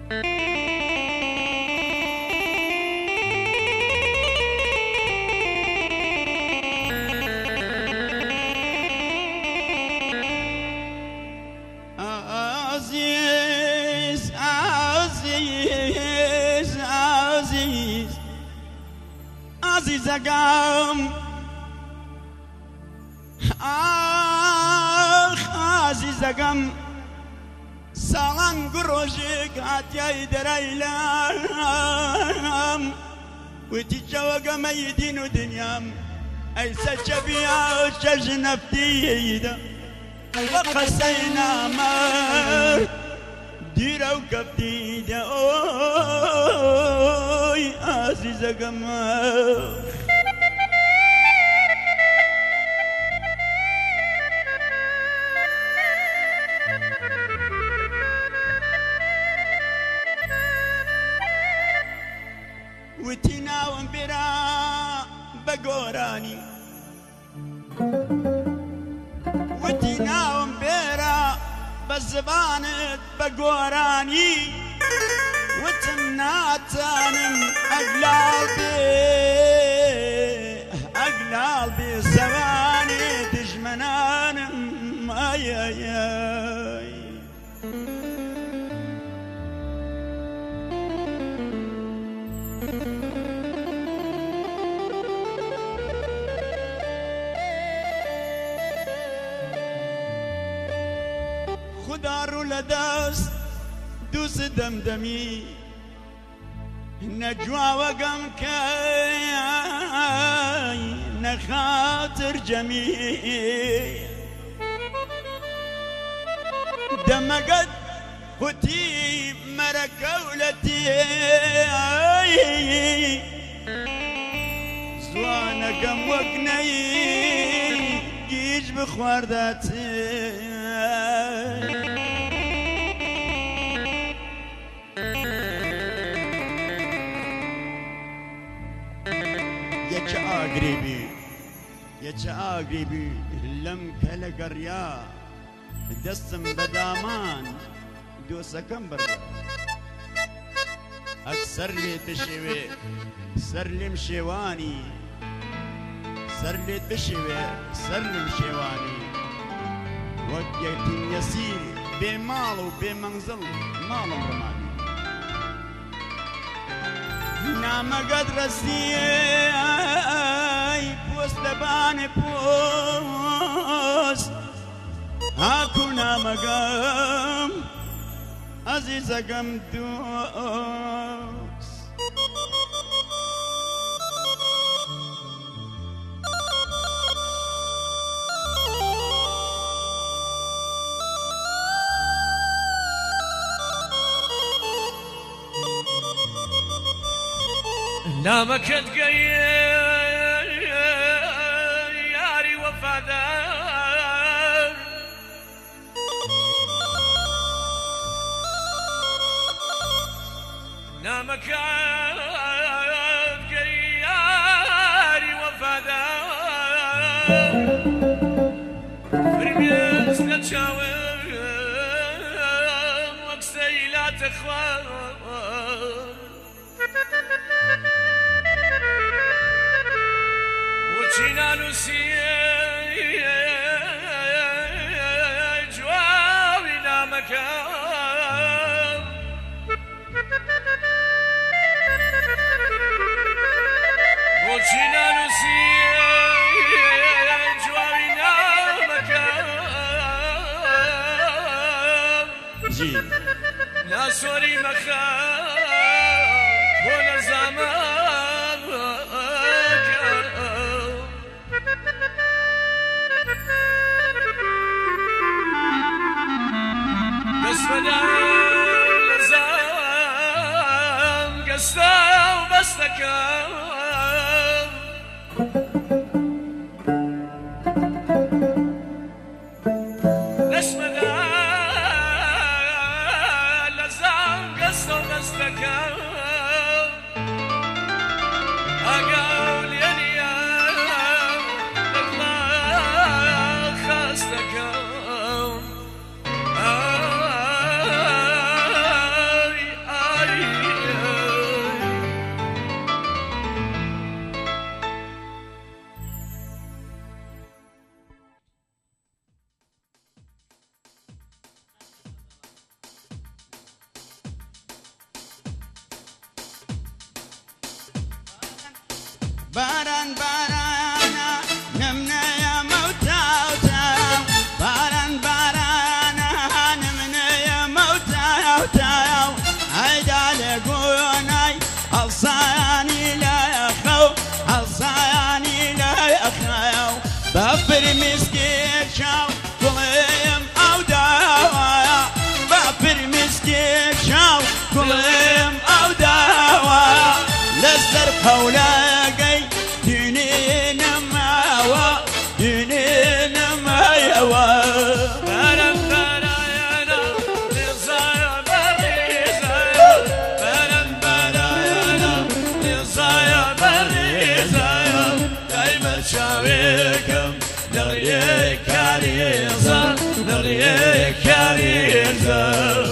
عزيز عزيز عزيز عزيز قام عزيز قام سالان قروشك هاتيا دريلام وتجوق ميدين ودنيام أي سجبيا وشج نفتي وقسينا ما ديرا وكبتي دا أوي عزيز قمر وتينا ومبرا بقوراني وتينا ومبرا بزبانت بقوراني وتمناتن أقلالبي زواني دجمنان اي اي اي خدار لداس دوس دمدمي نجوى وقم كاي نخاطر جميل دمقد ختي مركولتي زوانا قم وقني جيج بخوارداتي يا قريبي لم كلا قريا دسم بدامان دوسا كم برا أكسر لي تشوي سر لي مشيواني سر لي تشوي سر لي مشيواني وقت يسير بمال وبمنزل مال رماني نام قد رسيي بوس لباني بوس هاكو نام قام عزيز قم دوس نامك تقيل ياري وفادار نامك تقيل ياري وفادار فرميز نتشاور وكسي لا تخوار وشينانو جواوي نامك وشينانو جواوي نامك جي ناسوري مخاف هنا زمان قصفنا لزام قصة وبستكا نشمنا لزام قصة وبستكا أقول يا نيام الله خاصتك باران بارانا نمنا يا موتاوتا باران بارانا نمنا يا موتاوتا هيدا لقوناي الصياني لا يخو الصياني لا يخو بابر مسكين شاو كلهم او دوايا بابر مسكين شاو كلهم او دوايا لسر حولاقي دينين ماوا دينين ماوا برم برايانا نزايا بريزايا برم برايانا نزايا بريزايا دايما شاويكم نغريك عريزا نغريك عريزا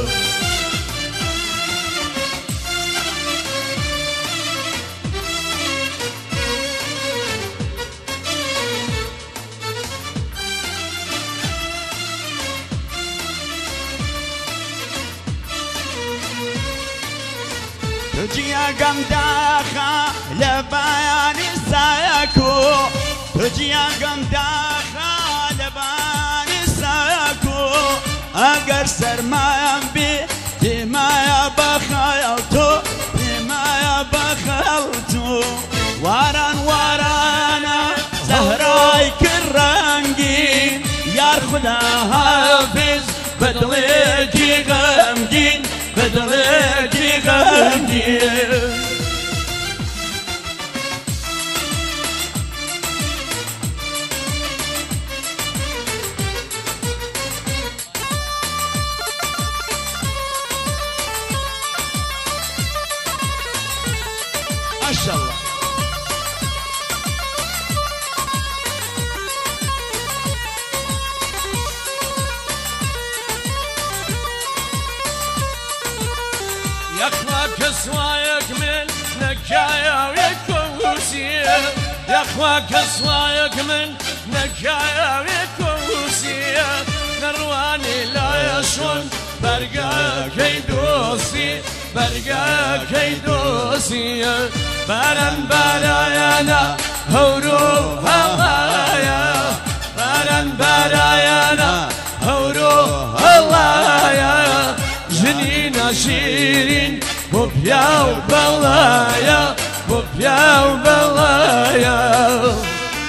تجيا قم داخا لبيان سايكو تجيا قم داخا لبيان سايكو اگر سرمايا بي دمايا بخيلتو دمايا بخيلتو واران وارانا زهراي كرنجين يار خدا حافظ بدلجي غمجين بدلجي غمجين ما شاء الله يخوى كسوايك من نكايا ويكوسية يخوى كسوايك من نكايا ويكوسية نرواني لا يشون برقا كيدوسي برقا كيدوسي برم برايانا هورو هلايا برم برايانا هورو هلايا جنينا شيرين بوبيا وبلايا بوبيا وبلايا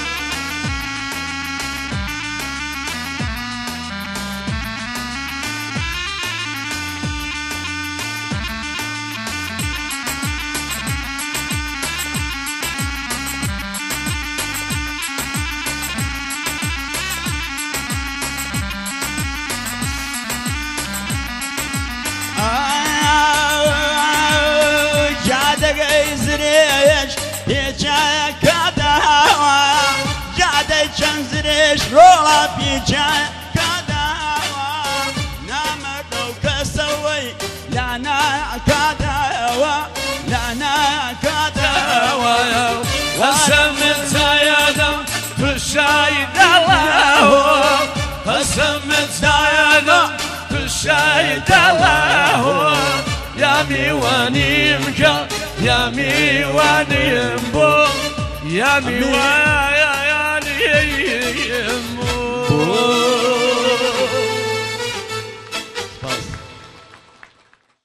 چنزرش رولا پیچان کداوا نامردو کسوی لانا کداوا لانا کداوا قسمت زايدم تشايد الله قسمت زايدم تشايد الله يا ميواني مكا يا ميواني مبو يا ميواني